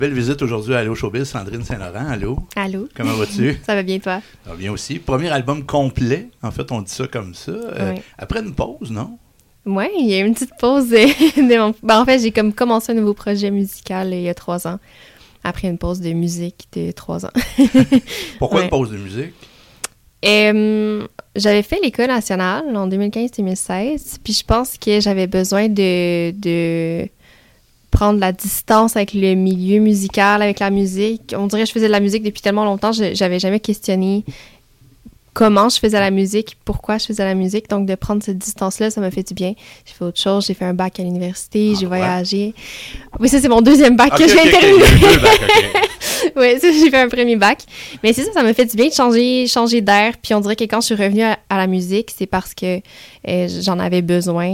Belle visite aujourd'hui à Allo Showbiz, Sandrine Saint-Laurent. Allô? Allô? Comment vas-tu? Ça va bien, toi? Ça va bien aussi. Premier album complet. En fait, on dit ça comme ça. Oui. Après une pause, non? Oui, il y a eu une petite pause. En fait, j'ai comme commencé un nouveau projet musical il y a 3 ans. Après une pause de musique de 3 ans. Pourquoi une pause de musique? J'avais fait l'École nationale en 2015-2016. Puis je pense que j'avais besoin de prendre la distance avec le milieu musical, avec la musique. On dirait que je faisais de la musique depuis tellement longtemps, j'avais jamais questionné comment je faisais la musique, pourquoi je faisais la musique. Donc, de prendre cette distance-là, ça m'a fait du bien. J'ai fait autre chose, j'ai fait un bac à l'université, j'ai voyagé. Oui, ça, c'est mon deuxième bac que je viens de terminer. Oui, ça, j'ai fait un premier bac. Mais c'est ça m'a fait du bien de changer d'air. Puis on dirait que quand je suis revenue à la musique, c'est parce que j'en avais besoin.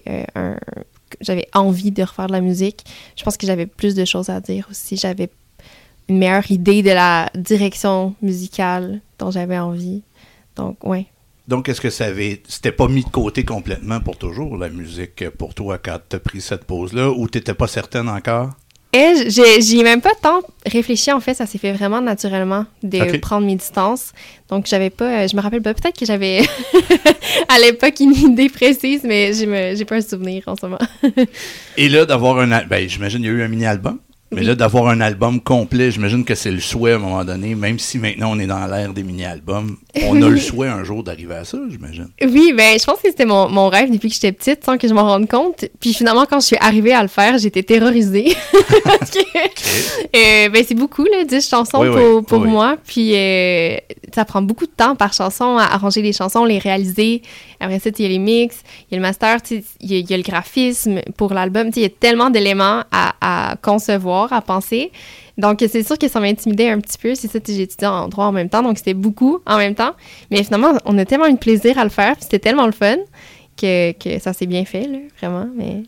J'avais envie de refaire de la musique. Je pense que j'avais plus de choses à dire aussi. J'avais une meilleure idée de la direction musicale dont j'avais envie. Donc, ouais. Donc, est-ce que c'était pas mis de côté complètement pour toujours, la musique, pour toi, quand t'as pris cette pause-là, ou t'étais pas certaine encore? J'y ai même pas tant réfléchi, en fait. Ça s'est fait vraiment naturellement de prendre mes distances. Donc, j'avais pas... je me rappelle pas. Peut-être que j'avais à l'époque une idée précise, mais j'ai pas un souvenir en ce moment. Et là, d'avoir j'imagine qu'il y a eu un mini-album. Mais là, d'avoir un album complet, j'imagine que c'est le souhait à un moment donné, même si maintenant on est dans l'ère des mini-albums, on a le souhait un jour d'arriver à ça, j'imagine. Oui, je pense que c'était mon rêve depuis que j'étais petite, sans que je m'en rende compte. Puis finalement, quand je suis arrivée à le faire, j'étais terrorisée. Parce que c'est beaucoup, là, 10 chansons pour moi. Puis ça prend beaucoup de temps par chanson à arranger les chansons, les réaliser. Après ça, il y a les mix, il y a le master, il y a le graphisme pour l'album. Il y a tellement d'éléments à concevoir, à penser. Donc, c'est sûr que ça m'intimidait un petit peu. C'est ça, j'ai étudié en droit en même temps, donc c'était beaucoup en même temps. Mais finalement, on a tellement eu de plaisir à le faire, puis c'était tellement le fun que ça s'est bien fait, là, vraiment. Mais...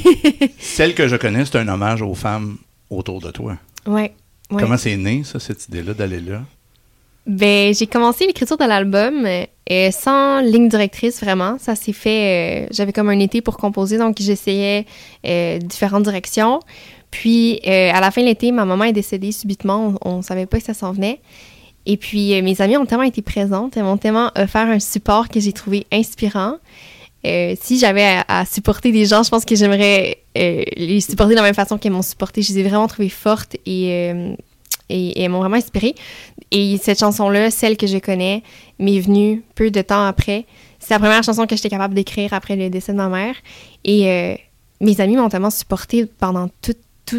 Celle que je connais, c'est un hommage aux femmes autour de toi. Oui. Comment c'est né, ça, cette idée-là, d'aller là? J'ai commencé l'écriture de l'album sans ligne directrice, vraiment. Ça s'est fait... j'avais comme un été pour composer, donc j'essayais différentes directions. Puis, à la fin de l'été, ma maman est décédée subitement. On savait pas que ça s'en venait. Et puis, mes amies ont tellement été présentes. Elles m'ont tellement offert un support que j'ai trouvé inspirant. Si j'avais à supporter des gens, je pense que j'aimerais les supporter de la même façon qu'elles m'ont supportée. Je les ai vraiment trouvées fortes et elles m'ont vraiment inspirée. Et cette chanson-là, celle que je connais, m'est venue peu de temps après. C'est la première chanson que j'étais capable d'écrire après le décès de ma mère. Et mes amis m'ont tellement supportée pendant tout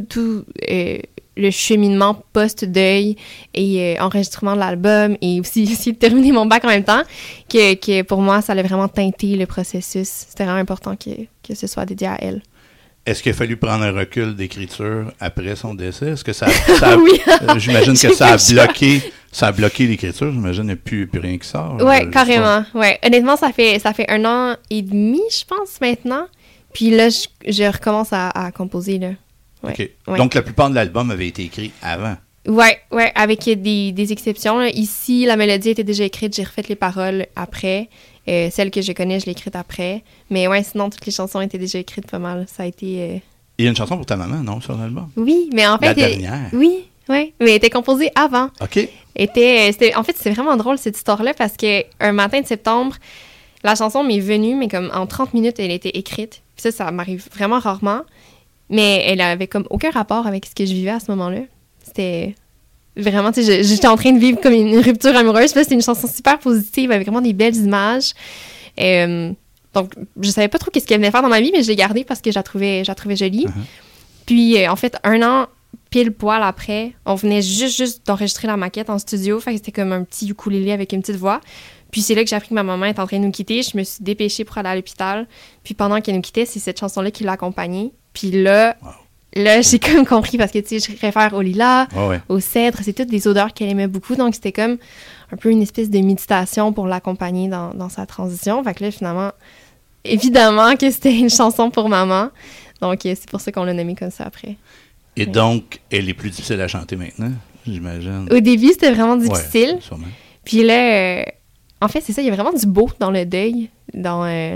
le cheminement post-deuil et enregistrement de l'album et aussi essayer de terminer mon bac en même temps, que pour moi, ça a vraiment teinté le processus. C'était vraiment important que ce soit dédié à elle. Est-ce qu'il a fallu prendre un recul d'écriture après son décès? Est-ce que ça oui. J'imagine que ça a bloqué l'écriture. J'imagine qu'il n'y a plus rien qui sort. Oui, carrément. Ouais. Honnêtement, ça fait 1 an et demi, je pense, maintenant. Puis là, je recommence à composer, là. Ouais. OK. Ouais. Donc, la plupart de l'album avait été écrit avant. Ouais, avec des exceptions, là. Ici, la mélodie était déjà écrite, j'ai refait les paroles après. Celle que je connais, je l'ai écrite après. Mais ouais, sinon, toutes les chansons étaient déjà écrites pas mal. Ça a été... Il y a une chanson pour ta maman, non, sur l'album? Oui, mais en fait... La dernière? Oui, mais elle était composée avant. OK. En fait, c'est vraiment drôle, cette histoire-là, parce qu'un matin de septembre, la chanson m'est venue, mais comme en 30 minutes, elle était écrite. Puis ça m'arrive vraiment rarement. Mais elle avait comme aucun rapport avec ce que je vivais à ce moment-là. C'était vraiment, tu sais, j'étais en train de vivre comme une rupture amoureuse. Puis là, c'était une chanson super positive, avec vraiment des belles images. Donc, je savais pas trop qu'est-ce qu'elle venait faire dans ma vie, mais je l'ai gardée parce que je la trouvais jolie. Uh-huh. Puis, en fait, 1 an, pile poil après, on venait juste d'enregistrer la maquette en studio. Fait que c'était comme un petit ukulélé avec une petite voix. Puis c'est là que j'ai appris que ma maman était en train de nous quitter. Je me suis dépêchée pour aller à l'hôpital. Puis pendant qu'elle nous quittait, c'est cette chanson-là qui l'a accompagnée. Puis là, j'ai comme compris parce que, tu sais, je réfère au lilas, au cèdre. C'est toutes des odeurs qu'elle aimait beaucoup. Donc, c'était comme un peu une espèce de méditation pour l'accompagner dans sa transition. Fait que là, finalement, évidemment que c'était une chanson pour maman. Donc, c'est pour ça qu'on l'a nommée comme ça après. Et donc, elle est plus difficile à chanter maintenant, j'imagine. Au début, c'était vraiment difficile. Sûrement. Puis là, en fait, c'est ça, il y a vraiment du beau dans le deuil, dans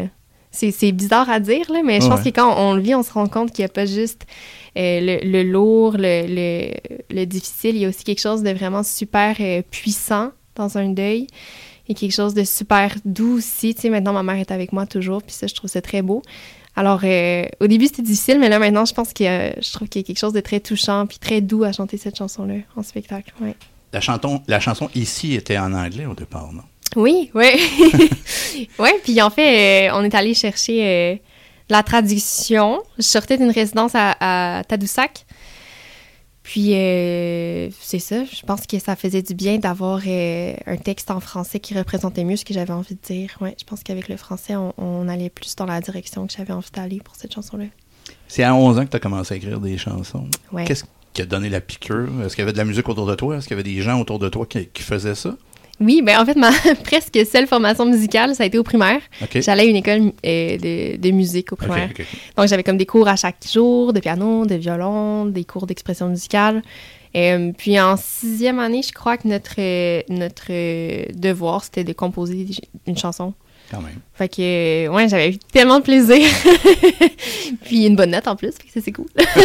c'est bizarre à dire, là, mais je pense que quand on le vit, on se rend compte qu'il n'y a pas juste le lourd, le difficile. Il y a aussi quelque chose de vraiment super puissant dans un deuil et quelque chose de super doux aussi. Tu sais, maintenant, ma mère est avec moi toujours, puis ça, je trouve ça très beau. Alors, au début, c'était difficile, mais là, maintenant, je pense que je trouve qu'il y a quelque chose de très touchant puis très doux à chanter cette chanson-là en spectacle. Ouais. La chanson ici était en anglais au départ, non? Oui. Oui, puis en fait, on est allé chercher la traduction. Je sortais d'une résidence à Tadoussac. Puis, c'est ça. Je pense que ça faisait du bien d'avoir un texte en français qui représentait mieux ce que j'avais envie de dire. Ouais, je pense qu'avec le français, on allait plus dans la direction que j'avais envie d'aller pour cette chanson-là. C'est à 11 ans que tu as commencé à écrire des chansons. Ouais. Qu'est-ce qui a donné la piqûre? Est-ce qu'il y avait de la musique autour de toi? Est-ce qu'il y avait des gens autour de toi qui faisaient ça? Oui, ben en fait, ma presque seule formation musicale, ça a été au primaire. Okay. J'allais à une école de musique au primaire. Okay. Donc, j'avais comme des cours à chaque jour, de piano, de violon, des cours d'expression musicale. Puis en 6e année, je crois que notre devoir, c'était de composer une chanson. Quand même. Fait que, ouais, j'avais eu tellement de plaisir. Puis une bonne note en plus, fait que ça, c'est cool.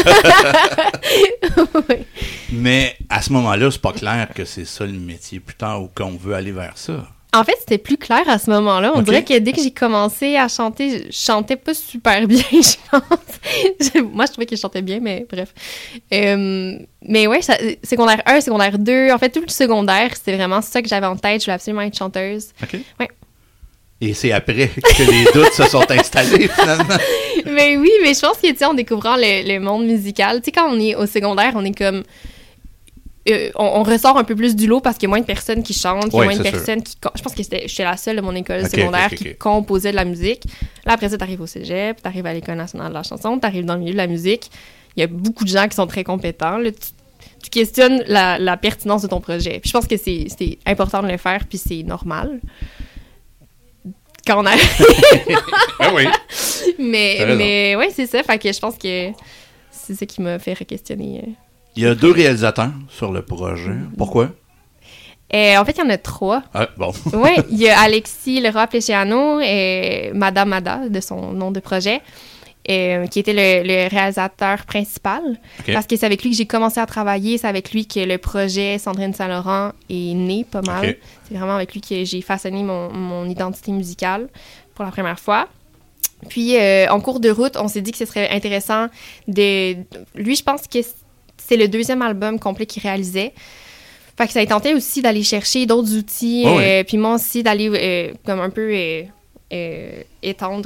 Ouais. Mais à ce moment-là, c'est pas clair que c'est ça le métier plus tard ou qu'on veut aller vers ça. En fait, c'était plus clair à ce moment-là. On dirait que dès que j'ai commencé à chanter, je chantais pas super bien, je pense. Moi, je trouvais que je chantais bien, mais bref. Mais ouais, secondaire 1, secondaire 2, en fait, tout le secondaire, c'était vraiment ça que j'avais en tête. Je voulais absolument être chanteuse. OK. Ouais. Et c'est après que les doutes se sont installés, finalement. Mais oui, mais je pense que, tu sais, en découvrant le monde musical, tu sais, quand on est au secondaire, on est comme... on ressort un peu plus du lot parce qu'il y a moins de personnes qui chantent, il y a moins de personnes qui... Je pense que j'étais la seule de mon école secondaire qui composait de la musique. Là, après ça, t'arrives au cégep, t'arrives à l'École nationale de la chanson, t'arrives dans le milieu de la musique. Il y a beaucoup de gens qui sont très compétents. Là, tu questionnes la pertinence de ton projet. Puis je pense que c'est important de le faire, puis c'est normal. Quand on arrive. Ah oui. Mais ouais, c'est ça. Fait que je pense que c'est ça qui m'a fait re-questionner. Il y a 2 réalisateurs sur le projet. Pourquoi? En fait, il y en a 3. Ah, bon. Oui, il y a Alexis Leroy-Plechiano et Madame Mada, de son nom de projet, qui était le réalisateur principal. Okay. Parce que c'est avec lui que j'ai commencé à travailler. C'est avec lui que le projet Sandrine Saint-Laurent est né pas mal. Okay. C'est vraiment avec lui que j'ai façonné mon identité musicale pour la première fois. Puis, en cours de route, on s'est dit que ce serait intéressant de... Lui, je pense que c'est le 2e album complet qu'il réalisait. Fait que ça a tenté aussi d'aller chercher d'autres outils. Puis moi aussi, d'aller comme un peu étendre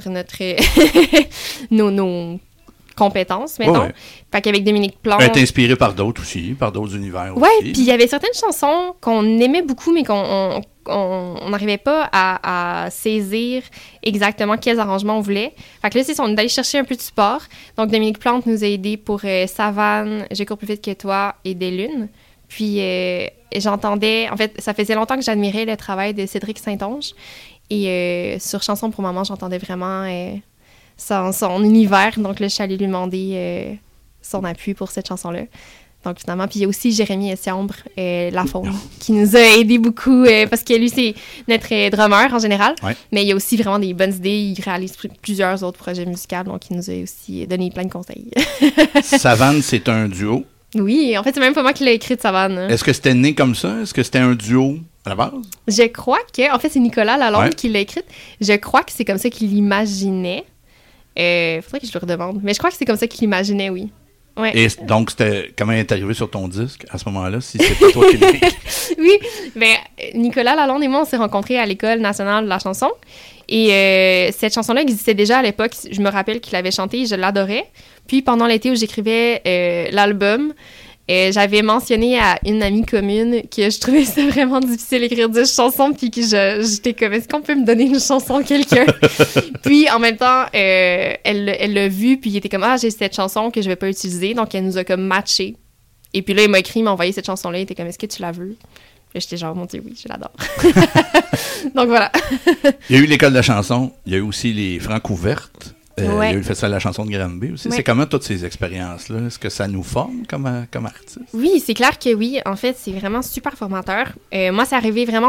nos compétences, mettons. Ouais. Fait qu'avec Dominique Plante... Être inspiré par d'autres aussi, par d'autres univers aussi. Oui, puis il y avait certaines chansons qu'on aimait beaucoup, mais qu'on n'arrivait pas à saisir exactement quels arrangements on voulait. Fait que là, on est allé chercher un peu de support. Donc, Dominique Plante nous a aidés pour Savane, Je cours plus vite que toi et Des Lunes. Puis, j'entendais... En fait, ça faisait longtemps que j'admirais le travail de Cédric Saint-Onge. Et sur Chanson pour maman, j'entendais vraiment son univers. Donc là, je suis allée lui demander son appui pour cette chanson-là. Donc finalement, puis il y a aussi Jérémy Essiambre, La Faune, qui nous a aidé beaucoup parce que lui, c'est notre drummer en général. Ouais. Mais il y a aussi vraiment des bonnes idées. Il réalise plusieurs autres projets musicaux, donc il nous a aussi donné plein de conseils. Savane, c'est un duo? Oui, en fait, c'est même pas moi qui l'ai écrit de Savane. Hein. Est-ce que c'était né comme ça? Est-ce que c'était un duo à la base? Je crois que... En fait, c'est Nicolas Lalonde qui l'a écrite. Je crois que c'est comme ça qu'il l'imaginait. Faudrait que je le redemande. Mais je crois que c'est comme ça qu'il l'imaginait, oui. Ouais. Et donc, comment il est arrivé sur ton disque à ce moment-là, si c'est pas toi qui l'as écrit? Oui, bien, Nicolas Lalonde et moi, on s'est rencontrés à l'École nationale de la chanson. Et cette chanson-là existait déjà à l'époque. Je me rappelle qu'il l'avait chantée et je l'adorais. Puis, pendant l'été où j'écrivais l'album, j'avais mentionné à une amie commune que je trouvais ça vraiment difficile d'écrire 10 chansons, puis que j'étais comme, est-ce qu'on peut me donner une chanson, quelqu'un? Puis, en même temps, elle l'a vu, puis il était comme, j'ai cette chanson que je vais pas utiliser, donc elle nous a comme matché. Et puis là, il m'a écrit, il m'a envoyé cette chanson-là, il était comme, est-ce que tu la veux? Puis j'étais genre, mon Dieu, oui, je l'adore. Donc voilà. Il y a eu l'École de la chanson, il y a eu aussi les Francs ouvertes. Il y a eu le Festival de la chanson de Granby aussi. Ouais. C'est comment toutes ces expériences-là? Est-ce que ça nous forme comme artiste? Oui, c'est clair que oui. En fait, c'est vraiment super formateur. Moi, c'est arrivé vraiment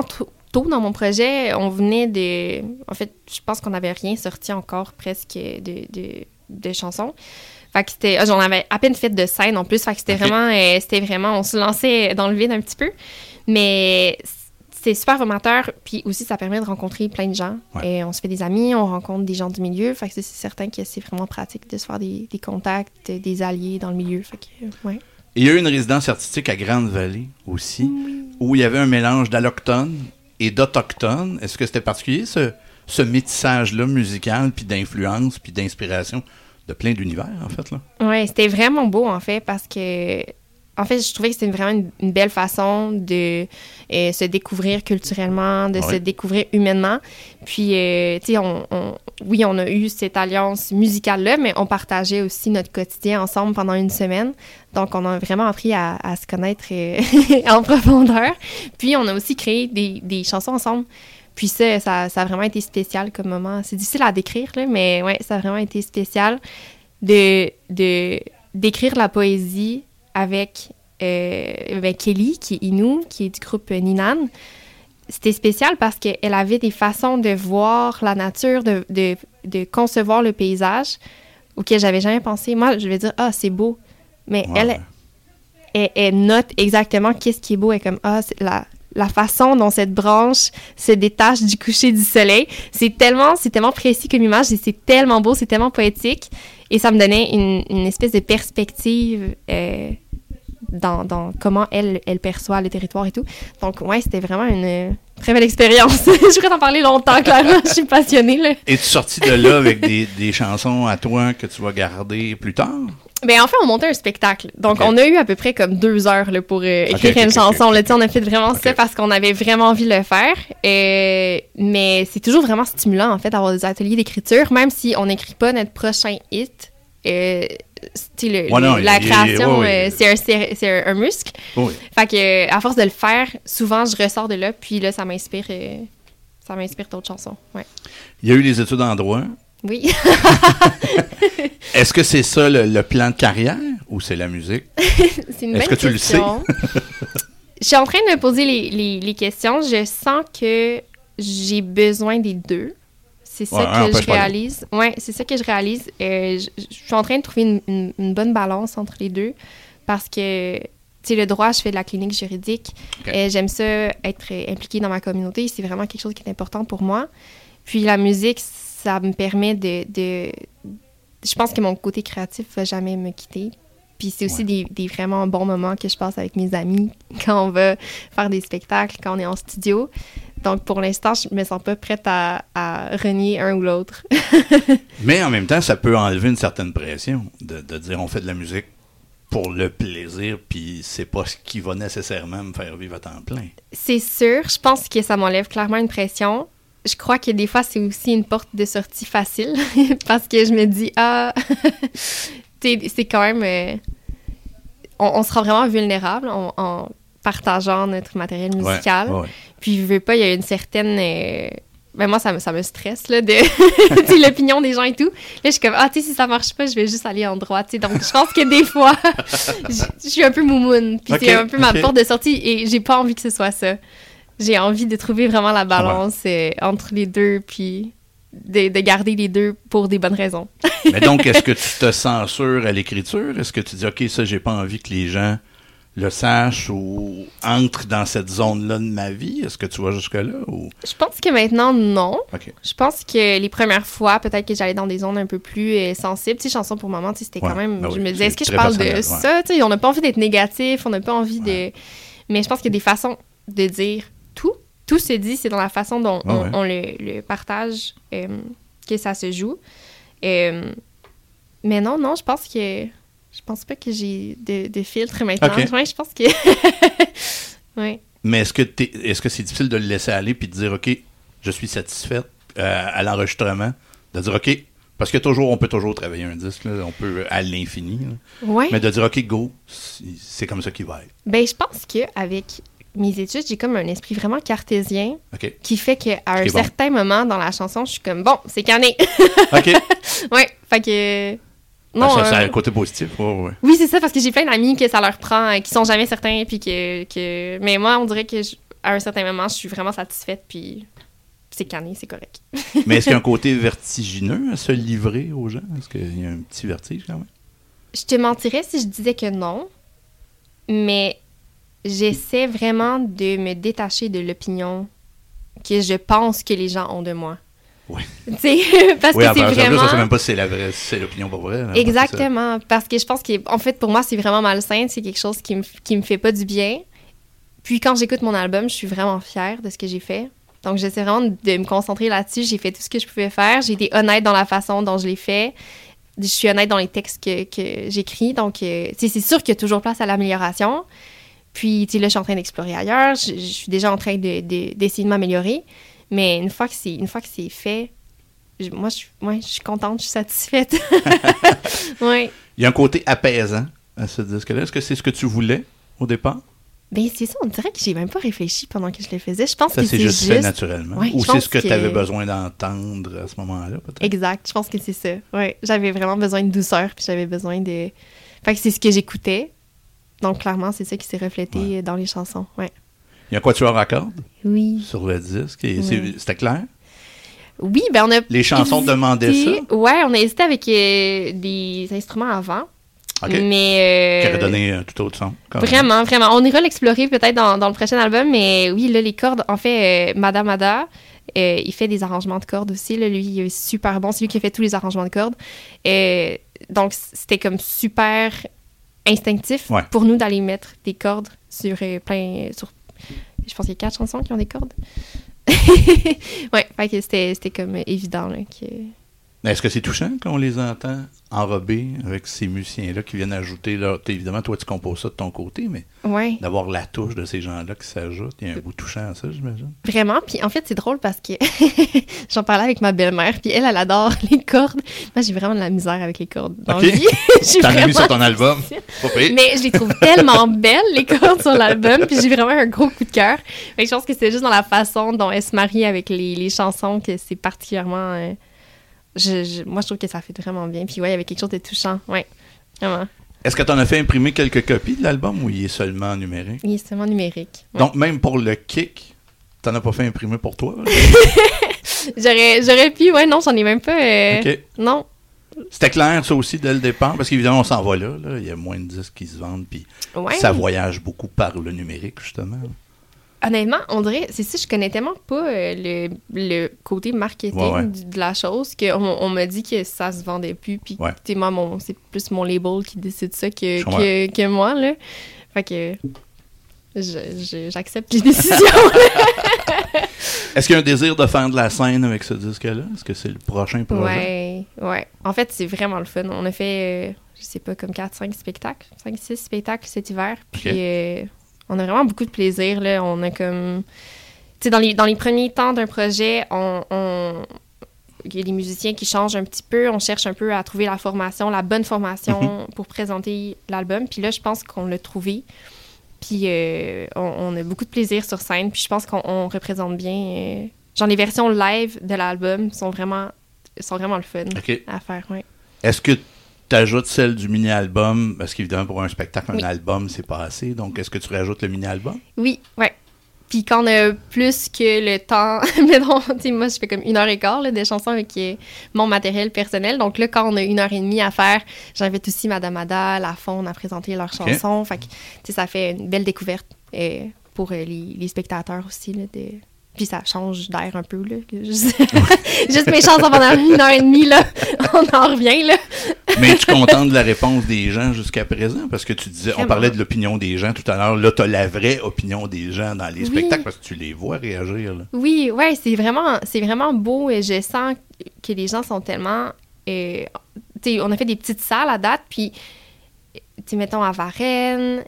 tôt dans mon projet. On venait de... En fait, je pense qu'on n'avait rien sorti encore presque de chansons. Fait que c'était... J'en avais à peine fait de scène en plus. Fait que c'était vraiment... On se lançait dans le vide un petit peu. Mais c'est super formateur. Puis aussi, ça permet de rencontrer plein de gens. Ouais. Et on se fait des amis, on rencontre des gens du milieu. Fait que c'est certain que c'est vraiment pratique de se faire des contacts, des alliés dans le milieu. Fait que, ouais. Il y a eu une résidence artistique à Grande-Vallée aussi, où il y avait un mélange d'allochtones et d'autochtones. Est-ce que c'était particulier, ce métissage-là musical, puis d'influence, puis d'inspiration de plein d'univers, en fait, là? Oui, c'était vraiment beau, en fait, parce que... En fait, je trouvais que c'était vraiment une belle façon de se découvrir culturellement, de se découvrir humainement. Puis, tu sais, on a eu cette alliance musicale-là, mais on partageait aussi notre quotidien ensemble pendant une semaine. Donc, on a vraiment appris à se connaître en profondeur. Puis, on a aussi créé des chansons ensemble. Puis ça a vraiment été spécial comme moment. C'est difficile à décrire, là, mais ouais, ça a vraiment été spécial d'écrire la poésie avec Kelly, qui est Innu, qui est du groupe Ninan. C'était spécial parce qu'elle avait des façons de voir la nature, de concevoir le paysage auquel j'avais jamais pensé. Moi, je vais dire, c'est beau. Mais elle note exactement qu'est-ce qui est beau. Elle est comme, c'est la façon dont cette branche se détache du coucher du soleil. C'est tellement précis comme image et c'est tellement beau, c'est tellement poétique. Et ça me donnait une espèce de perspective dans comment elle perçoit le territoire et tout. Donc, ouais, c'était vraiment une très belle expérience. Je pourrais t'en parler longtemps, clairement. Je suis passionnée, là. Es-tu sorti de là avec des chansons à toi que tu vas garder plus tard? Ben, en fait, on montait un spectacle. Donc, on a eu à peu près comme 2 heures là, pour écrire une chanson. Là, on a fait vraiment ça parce qu'on avait vraiment envie de le faire. Mais c'est toujours vraiment stimulant, en fait, d'avoir des ateliers d'écriture, même si on n'écrit pas notre prochain hit. La création, c'est un muscle. Oui. Fait que, à force de le faire, souvent, je ressors de là, puis là, ça m'inspire d'autres chansons. Ouais. Il y a eu des études en droit. Oui. Est-ce que c'est ça le plan de carrière ou c'est la musique? C'est une bonne question. Est-ce que tu le sais? Je suis en train de me poser les questions. Je sens que j'ai besoin des deux. C'est ça que je réalise. Oui, c'est ça que je réalise. Je suis en train de trouver une bonne balance entre les deux parce que, tu sais, le droit, je fais de la clinique juridique. Okay. J'aime ça être impliquée dans ma communauté. C'est vraiment quelque chose qui est important pour moi. Puis la musique, ça me permet de... Je pense que mon côté créatif ne va jamais me quitter. Puis c'est aussi des vraiment bons moments que je passe avec mes amis quand on va faire des spectacles, quand on est en studio. Donc, pour l'instant, je me sens pas prête à renier un ou l'autre. Mais en même temps, ça peut enlever une certaine pression de dire on fait de la musique pour le plaisir, puis c'est pas ce qui va nécessairement me faire vivre à temps plein. C'est sûr. Je pense que ça m'enlève clairement une pression. Je crois que des fois, c'est aussi une porte de sortie facile parce que je me dis, c'est quand même... on sera vraiment vulnérable en partageant notre matériel musical. Ouais. Puis, je veux pas, il y a une certaine... moi, ça me stresse, là, de l'opinion des gens et tout. Là, je suis comme, tu sais, si ça marche pas, je vais juste aller en droit, tu sais. Donc, je pense que des fois, je suis un peu moumoune. Puis, c'est un peu ma porte de sortie et j'ai pas envie que ce soit ça. J'ai envie de trouver vraiment la balance entre les deux, puis de garder les deux pour des bonnes raisons. Mais donc, est-ce que tu te censures à l'écriture? Est-ce que tu dis, OK, ça, j'ai pas envie que les gens le sachent ou entrent dans cette zone-là de ma vie? Est-ce que tu vas jusque-là? Ou... Je pense que maintenant, non. Okay. Je pense que les premières fois, peut-être que j'allais dans des zones un peu plus sensibles. Tu sais, Chanson pour maman, tu sais, c'était quand même... je me disais, est-ce que je parle de ça? Tu sais, on n'a pas envie d'être négatif, on n'a pas envie de... Mais je pense qu'il y a des façons de dire tout. Tout se dit, c'est dans la façon dont on le partage que ça se joue. Mais non, je pense que... Je pense pas que j'ai de filtre maintenant. Okay. Ouais, je pense que... ouais. Mais est-ce que c'est difficile de le laisser aller puis de dire, OK, je suis satisfaite à l'enregistrement, de dire, OK, parce que on peut toujours travailler un disque, là, on peut à l'infini, ouais. Mais de dire, OK, go, c'est comme ça qu'il va être. Ben, je pense qu'avec mes études, j'ai comme un esprit vraiment cartésien qui fait qu'à un certain moment dans la chanson, je suis comme, bon, c'est cané. OK. Ouais, fait que... Non, ça a un côté positif. Ouais. Oui, c'est ça, parce que j'ai plein d'amis que ça leur prend, qui sont jamais certains, puis que... Mais moi, on dirait que à un certain moment, je suis vraiment satisfaite, puis c'est canné, c'est correct. Mais est-ce qu'il y a un côté vertigineux à se livrer aux gens? Est-ce qu'il y a un petit vertige quand même? Je te mentirais si je disais que non, mais j'essaie vraiment de me détacher de l'opinion que je pense que les gens ont de moi. Oui. Tu sais, parce Oui, que c'est vraiment... Je ne sais même pas si c'est l'opinion pour vrai. Là, exactement, parce que je pense en fait, pour moi, c'est vraiment malsain, c'est quelque chose qui me fait pas du bien. Puis quand j'écoute mon album, je suis vraiment fière de ce que j'ai fait. Donc, j'essaie vraiment de me concentrer là-dessus. J'ai fait tout ce que je pouvais faire. J'ai été honnête dans la façon dont je l'ai fait. Je suis honnête dans les textes que j'écris. Donc, c'est sûr qu'il y a toujours place à l'amélioration. Puis, tu sais, là, je suis en train d'explorer ailleurs. Je suis déjà en train d'essayer de m'améliorer. Mais une fois que c'est fait, moi, je suis contente, je suis satisfaite. Ouais. Il y a un côté apaisant à ce disque-là. Est-ce que c'est ce que tu voulais au départ? Ben c'est ça, on dirait que j'ai même pas réfléchi pendant que je le faisais. Je pense ça, que c'est juste fait naturellement. Ouais, ou c'est ce que tu avais besoin d'entendre à ce moment-là, peut-être? Exact, je pense que c'est ça. Ouais, j'avais vraiment besoin de douceur, puis j'avais besoin de... Fait que c'est ce que j'écoutais. Donc, clairement, c'est ça qui s'est reflété dans les chansons, ouais. Il y a un quatuor à cordes oui. sur le disque. Et c'était clair? Oui, ben on a... Les chansons demandaient ça? Ouais, on a hésité avec des instruments avant. Okay. Mais qui aurait donné un tout autre son. Vraiment, vraiment. On ira l'explorer peut-être dans le prochain album, mais oui, là, les cordes, en fait, Madame Ada, il fait des arrangements de cordes aussi. Là, lui, il est super bon. C'est lui qui a fait tous les arrangements de cordes. Donc, c'était comme super instinctif pour nous d'aller mettre des cordes sur je pense qu'il y a 4 chansons qui ont des cordes. Ouais, fait que c'était comme évident là, que... Mais est-ce que c'est touchant qu'on les entend enrobés avec ces musiciens-là qui viennent ajouter leur... Évidemment, toi, tu composes ça de ton côté, mais d'avoir la touche de ces gens-là qui s'ajoutent, il y a un goût touchant à ça, j'imagine. Vraiment, puis en fait, c'est drôle parce que j'en parlais avec ma belle-mère, puis elle adore les cordes. Moi, j'ai vraiment de la misère avec les cordes dans la vie. T'en as mis sur ton album. Mais je les trouve tellement belles, les cordes sur l'album, puis j'ai vraiment un gros coup de cœur. Je pense que c'est juste dans la façon dont elle se marie avec les chansons que c'est particulièrement... moi, je trouve que ça fait vraiment bien. Puis ouais, il y avait quelque chose de touchant. Ouais, vraiment. Est-ce que tu en as fait imprimer quelques copies de l'album ou il est seulement numérique? Il est seulement numérique. Ouais. Donc, même pour le kick, t'en as pas fait imprimer pour toi? J'aurais pu, ouais, non, j'en ai même pas. OK. Non. C'était clair, ça aussi, dès le départ? Parce qu'évidemment, on s'en va là. Il y a moins de disques qui se vendent, puis ça voyage beaucoup par le numérique, justement. Honnêtement, on dirait, c'est ça, je connais tellement pas le côté marketing de la chose qu'on m'a dit que ça se vendait plus, puis moi, c'est plus mon label qui décide ça que moi, là. Fait que j'accepte les décisions. Est-ce qu'il y a un désir de faire de la scène avec ce disque-là? Est-ce que c'est le prochain projet? Ouais. En fait, c'est vraiment le fun. On a fait, je sais pas, comme 4-5 spectacles, 5-6 spectacles cet hiver, puis... on a vraiment beaucoup de plaisir, là. On a comme... Tu sais, dans les premiers temps d'un projet, il y a des musiciens qui changent un petit peu. On cherche un peu à trouver la bonne formation pour présenter l'album. Puis là, je pense qu'on l'a trouvé. Puis on a beaucoup de plaisir sur scène. Puis je pense qu'on représente bien... genre, les versions live de l'album sont vraiment le fun à faire, ouais. Est-ce que t'ajoutes celle du mini-album, parce qu'évidemment, pour un spectacle, un album, c'est pas assez. Donc, est-ce que tu rajoutes le mini-album? Oui, ouais. Puis quand on a plus que le temps... Mais non, tu sais, moi, je fais comme 1h15 là, de chansons avec mon matériel personnel. Donc là, quand on a 1h30 à faire, j'invite aussi Madame Ada, La Faune à présenter leurs chansons. Fait que, tu sais, ça fait une belle découverte pour les spectateurs aussi, là, Puis ça change d'air un peu, là. Juste mes chansons pendant 1h30, là. On en revient, là. Mais es-tu contente de la réponse des gens jusqu'à présent? Parce que tu disais, on parlait de l'opinion des gens tout à l'heure. Là, t'as la vraie opinion des gens dans les spectacles parce que tu les vois réagir, là. Oui, ouais, c'est vraiment beau. Et je sens que les gens sont tellement... tu sais, on a fait des petites salles à date, puis... Tu sais, mettons, à Varennes,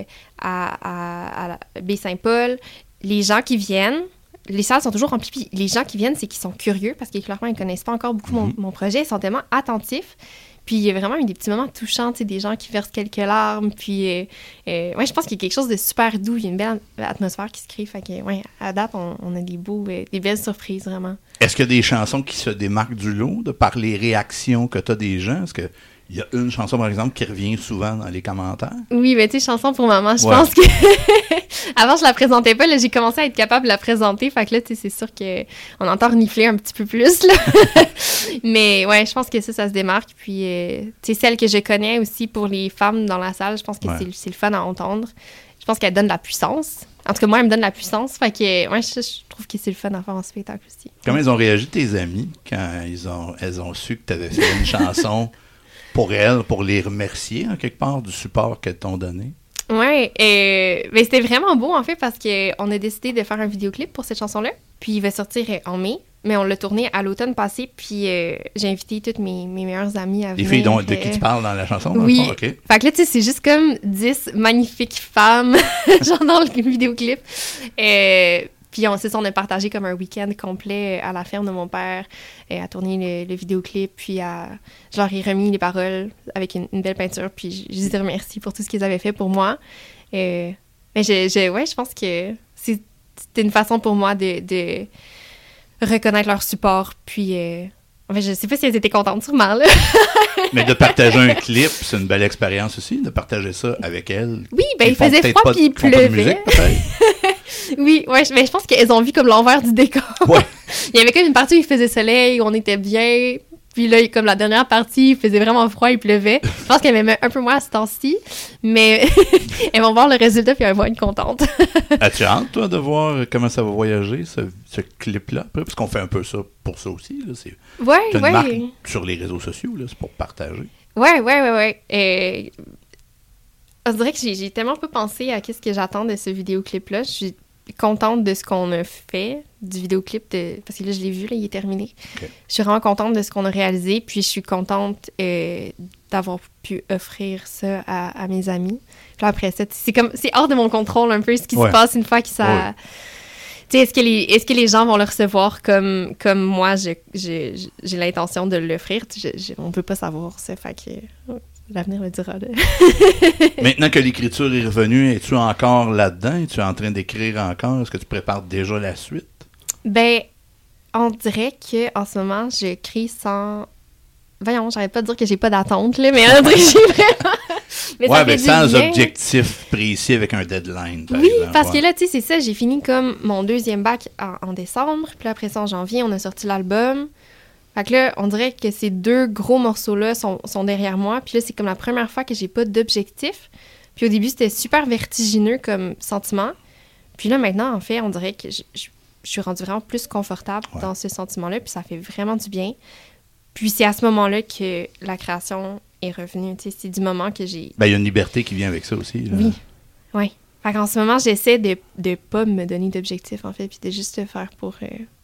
à Baie-Saint-Paul, les gens qui viennent... Les salles sont toujours remplies, puis les gens qui viennent, c'est qu'ils sont curieux, parce que clairement, ils ne connaissent pas encore beaucoup mon projet. Ils sont tellement attentifs. Puis il y a vraiment eu des petits moments touchants, tu sais, des gens qui versent quelques larmes. Puis, je pense qu'il y a quelque chose de super doux. Il y a une belle atmosphère qui se crée. Fait que, à date, on a des belles surprises, vraiment. Est-ce qu'il y a des chansons qui se démarquent du lot, de par les réactions que tu as des gens? Est-ce qu'il Il y a une chanson, par exemple, qui revient souvent dans les commentaires. Oui, mais tu sais, chanson pour maman, je Ouais. pense que... Avant, je la présentais pas, là, j'ai commencé à être capable de la présenter, fait que là, tu sais, c'est sûr qu'on entend renifler un petit peu plus, là. Mais ouais, je pense que ça se démarque, puis, tu sais, celle que je connais aussi pour les femmes dans la salle, je pense que Ouais. c'est le fun à entendre. Je pense qu'elle donne de la puissance. En tout cas, moi, elle me donne de la puissance, fait que, ouais, je trouve que c'est le fun à faire en spectacle aussi. Comment ils ont réagi, tes amis, quand elles ont su que tu avais fait une chanson pour elles, pour les remercier, en quelque part, du support qu'elles t'ont donné? Ouais, ben c'était vraiment beau en fait parce qu'on a décidé de faire un vidéoclip pour cette chanson-là. Puis il va sortir en mai, mais on l'a tourné à l'automne passé. Puis j'ai invité toutes mes meilleures amies à Les venir. filles de qui tu parles dans la chanson? Dans Oui. le fond? OK. Fait que là, tu sais, c'est juste comme 10 magnifiques femmes, genre dans le vidéoclip. Puis on a partagé comme un week-end complet à la ferme de mon père, à tourner le vidéoclip, puis je leur ai remis les paroles avec une belle peinture, puis je les ai remerciés pour tout ce qu'ils avaient fait pour moi. Mais je pense que c'était une façon pour moi de reconnaître leur support, puis... En fait, je sais pas si elles étaient contentes, sûrement, là. Mais de partager un clip, c'est une belle expérience aussi, de partager ça avec elles. Oui, ben il Ils font faisait peut-être froid, pas- puis il ils font pas de pleuvait. musique, peut-être? Oui, ouais, mais je pense qu'elles ont vu comme l'envers du décor. Ouais. Il y avait comme une partie où il faisait soleil, où on était bien. Puis là, comme la dernière partie, il faisait vraiment froid, il pleuvait. Je pense qu'elles m'aimaient un peu moins à ce temps-ci. Mais elles vont voir le résultat, puis elles vont être contentes. As-tu hâte, toi, de voir comment ça va voyager, ce clip-là, après? Parce qu'on fait un peu ça pour ça aussi, là. Ouais, T'as une marque ouais. sur les réseaux sociaux, là, c'est pour partager. Ouais. On dirait que j'ai tellement peu pensé à qu'est-ce que j'attends de ce vidéoclip-là. Je suis contente de ce qu'on a fait, du vidéoclip, parce que là, je l'ai vu, là, il est terminé. Okay. Je suis vraiment contente de ce qu'on a réalisé, puis je suis contente d'avoir pu offrir ça à mes amis. Puis après ça, c'est hors de mon contrôle un peu ce qui se passe une fois que ça... Ouais. Tu sais, est-ce que les gens vont le recevoir comme moi, j'ai l'intention de l'offrir? On peut pas savoir ça, fait que... L'avenir le dira. Là. Maintenant que l'écriture est revenue, es-tu encore là-dedans? Es-tu en train d'écrire encore? Est-ce que tu prépares déjà la suite? Ben, on dirait qu'en ce moment, j'écris sans... Voyons, j'arrête pas de dire que j'ai pas d'attente, là, mais on dirait que j'ai vraiment... Mais ouais, ça ben fait sans du bien. objectif précis avec un deadline, par Oui, exemple. parce que là, tu sais, c'est ça, j'ai fini comme mon deuxième bac en décembre, puis après ça, en janvier, on a sorti l'album. Fait que là, on dirait que ces deux gros morceaux-là sont derrière moi. Puis là, c'est comme la première fois que j'ai pas d'objectif. Puis au début, c'était super vertigineux comme sentiment. Puis là, maintenant, en fait, on dirait que je suis rendue vraiment plus confortable dans ce sentiment-là. Puis ça fait vraiment du bien. Puis c'est à ce moment-là que la création est revenue. Tu sais, c'est du moment que j'ai... Ben, il y a une liberté qui vient avec ça aussi. Là. Oui. Fait qu'en ce moment, j'essaie de pas me donner d'objectif, en fait, puis de juste le faire pour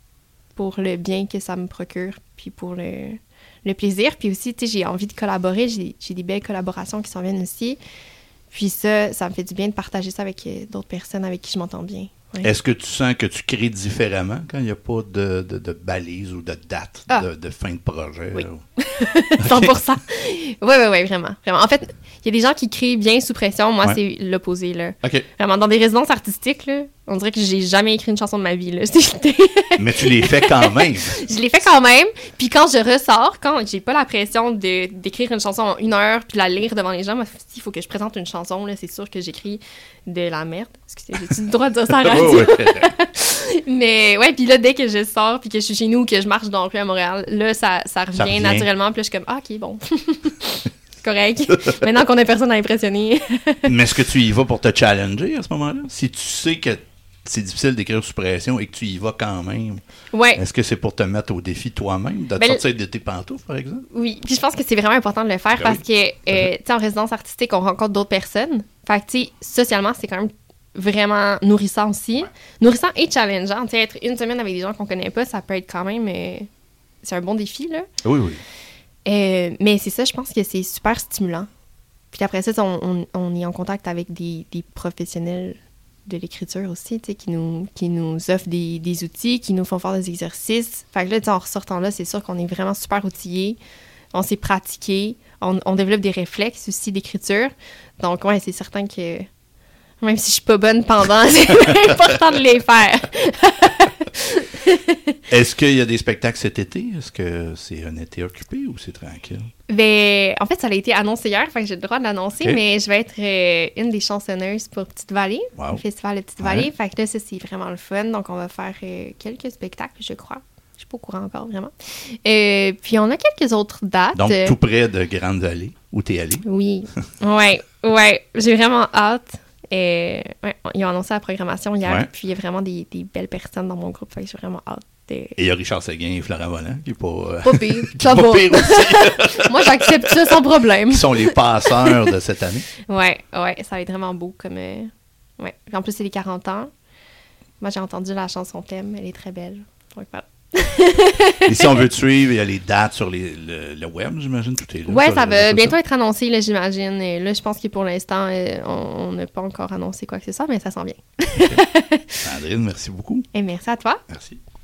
le bien que ça me procure, puis pour le plaisir. Puis aussi, tu sais, j'ai envie de collaborer. J'ai des belles collaborations qui s'en viennent aussi. Puis ça me fait du bien de partager ça avec d'autres personnes avec qui je m'entends bien. Ouais. Est-ce que tu sens que tu crées différemment quand il n'y a pas de balise ou de date de fin de projet? Oui. 100%. Oui, vraiment. En fait, il y a des gens qui créent bien sous pression. Moi, c'est l'opposé, là. OK. Vraiment, dans des résidences artistiques, là, on dirait que j'ai jamais écrit une chanson de ma vie, là. Mais tu les fais quand même. Je les fais quand même. Puis quand je ressors, quand j'ai pas la pression d'écrire une chanson en 1 heure puis la lire devant les gens, moi, s'il faut que je présente une chanson, là, c'est sûr que j'écris de la merde. Excusez, j'ai-tu le droit de dire ça à la radio? Mais ouais, puis là, dès que je sors puis que je suis chez nous ou que je marche dans le rue à Montréal, là, ça revient naturellement. Puis là, je suis comme, OK, bon. C'est correct. Maintenant qu'on a personne à impressionner. Mais est-ce que tu y vas pour te challenger à ce moment-là? Si tu sais que c'est difficile d'écrire sous pression et que tu y vas quand même, est-ce que c'est pour te mettre au défi toi-même, de te sortir de tes pantoufles, par exemple? Oui, puis je pense que c'est vraiment important de le faire parce que, tu sais, en résidence artistique, on rencontre d'autres personnes. Fait que, tu sais, socialement, c'est quand même vraiment nourrissant aussi. Nourrissant et challengeant. Tu sais, être une semaine avec des gens qu'on connaît pas, ça peut être quand même... c'est un bon défi, là. Oui. Mais c'est ça, je pense que c'est super stimulant. Puis après ça, on est en contact avec des professionnels de l'écriture aussi, tu sais, qui nous offrent des outils, qui nous font faire des exercices. Fait que là, tu sais, en ressortant là, c'est sûr qu'on est vraiment super outillés. On s'est pratiqué. On développe des réflexes aussi d'écriture. Donc, ouais, c'est certain que même si je suis pas bonne pendant, c'est important de les faire. Est-ce qu'il y a des spectacles cet été? Est-ce que c'est un été occupé ou c'est tranquille? Ben, en fait, ça a été annoncé hier, fait que j'ai le droit de l'annoncer, OK. mais je vais être une des chansonneuses pour Petite-Vallée, Wow. le festival de Ouais. Petite-Vallée. Fait que là, ça, c'est vraiment le fun. Donc, on va faire quelques spectacles, je crois. Je suis pas au courant encore, vraiment. Puis, on a quelques autres dates. Donc, tout près de Grande-Vallée, où t'es allé. Oui. Ouais. J'ai vraiment hâte. Ouais, ils ont annoncé la programmation hier, Ouais. puis il y a vraiment des belles personnes dans mon groupe, fait que j'ai vraiment hâte. Et il y a Richard Seguin et Florent Volant, qui est pas... Pas pire, qui ça est pas va. pire aussi, Moi, j'accepte ça sans problème. qui sont les passeurs de cette année. Ouais, ça va être vraiment beau comme... Ouais. Puis en plus, c'est les 40 ans. Moi, j'ai entendu la chanson thème, elle est très belle. Donc, voilà. Et si on veut te suivre, il y a les dates sur le web, j'imagine, tout est là. Ouais, sur ça les va réseaux bientôt sociaux. être annoncé, là, j'imagine. Et là, je pense que pour l'instant, on n'a pas encore annoncé quoi que ce soit, mais ça sent bien. Sandrine, merci beaucoup. Et merci à toi. Merci.